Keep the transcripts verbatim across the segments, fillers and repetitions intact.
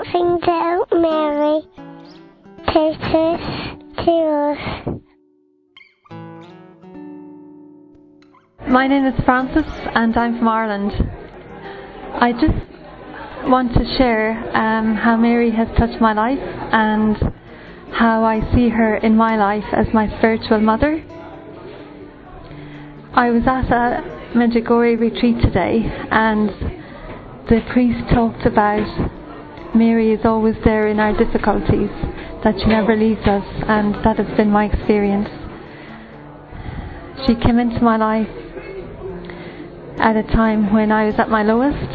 Angel Mary, teaches to us. My name is Frances and I'm from Ireland. I just want to share um, how Mary has touched my life and how I see her in my life as my spiritual mother. I was at a Medjugorje retreat today and the priest talked about Mary is always there in our difficulties, that she never leaves us, and that has been my experience. She came into my life at a time when I was at my lowest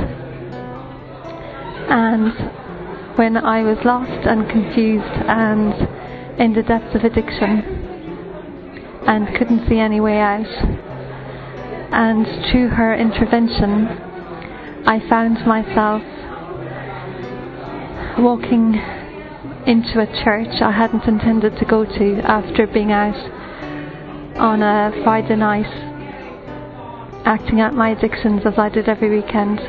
and when I was lost and confused and in the depths of addiction and couldn't see any way out. And through her intervention I found myself walking into a church I hadn't intended to go to after being out on a Friday night acting out my addictions as I did every weekend.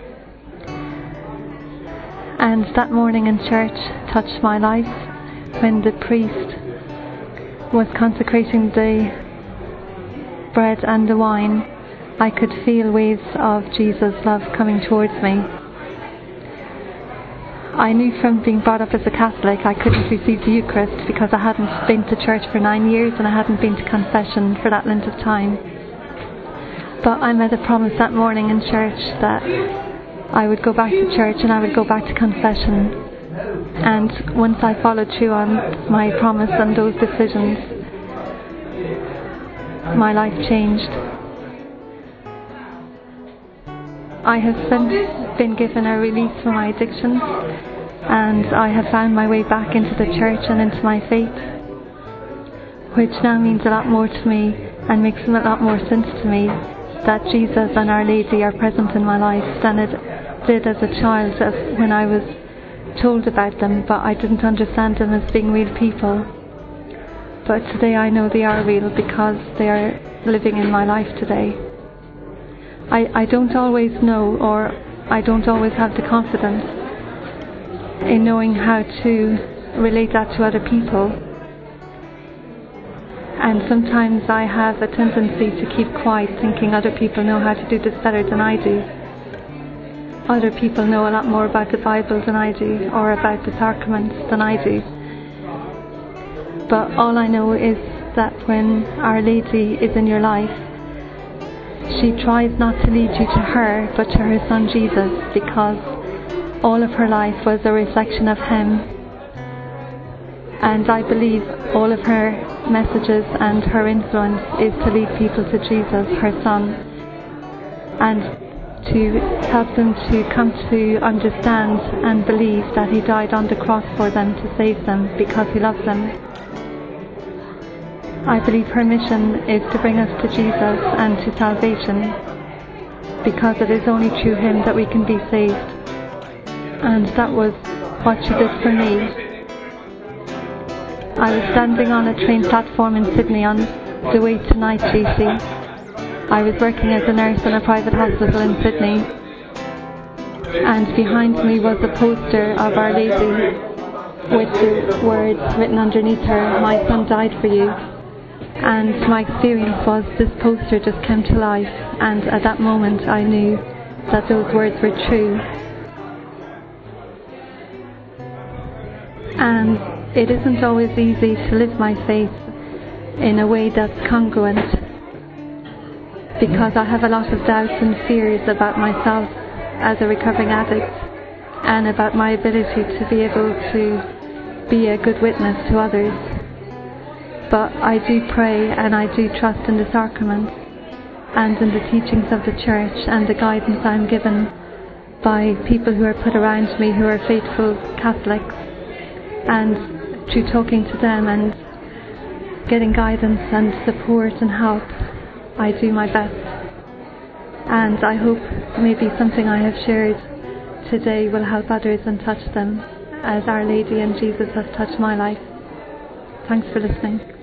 And that morning in church touched my life when the priest was consecrating the bread and the wine. I could feel waves of Jesus' love coming towards me. I knew from being brought up as a Catholic I couldn't receive the Eucharist because I hadn't been to church for nine years and I hadn't been to confession for that length of time. But I made a promise that morning in church that I would go back to church and I would go back to confession. And once I followed through on my promise and those decisions, my life changed. I have since been given a release from my addictions and I have found my way back into the church and into my faith, which now means a lot more to me and makes a lot more sense to me that Jesus and Our Lady are present in my life than it did as a child as when I was told about them, but I didn't understand them as being real people. But today I know they are real because they are living in my life today. I, I don't always know, or I don't always have the confidence in knowing how to relate that to other people. And sometimes I have a tendency to keep quiet, thinking other people know how to do this better than I do. Other people know a lot more about the Bible than I do, or about the sacraments than I do. But all I know is that when Our Lady is in your life, she tries not to lead you to her, but to her Son Jesus, because all of her life was a reflection of Him. And I believe all of her messages and her influence is to lead people to Jesus, her Son, and to help them to come to understand and believe that He died on the cross for them to save them because He loves them. I believe her mission is to bring us to Jesus and to salvation, because it is only through Him that we can be saved. And that was what she did for me. I was standing on a train platform in Sydney on the way to night duty. I was working as a nurse in a private hospital in Sydney, and behind me was a poster of Our Lady with the words written underneath her, "My son died for you." And my experience was this poster just came to life, and at that moment I knew that those words were true. And it isn't always easy to live my faith in a way that's congruent, because I have a lot of doubts and fears about myself as a recovering addict and about my ability to be able to be a good witness to others. But I do pray and I do trust in the sacraments and in the teachings of the Church and the guidance I'm given by people who are put around me who are faithful Catholics, and through talking to them and getting guidance and support and help, I do my best. And I hope maybe something I have shared today will help others and touch them as Our Lady and Jesus has touched my life. Thanks for listening.